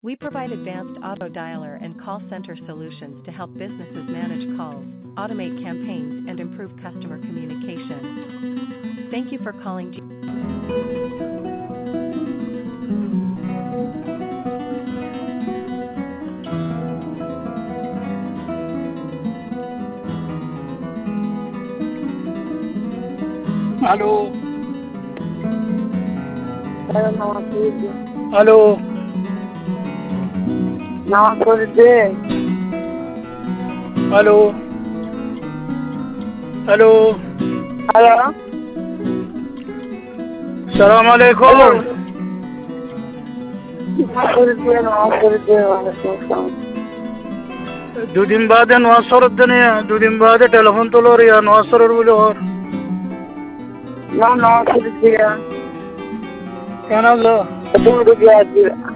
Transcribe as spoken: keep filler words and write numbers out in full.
We provide advanced auto dialer and call center solutions to help businesses manage calls, automate campaigns, and improve customer communication. Thank you for calling. G- Aló, Hello, Namaste. aló, Namaste. aló, aló. Hello? Salam alaikum. Namaste, Namaste, Namaste. दो दिन बाद Nawaz sir दने दो दिन बाद telephone तो लो रिया Nawaz sir बोले और No, Namaste. कहना लो Two rupees.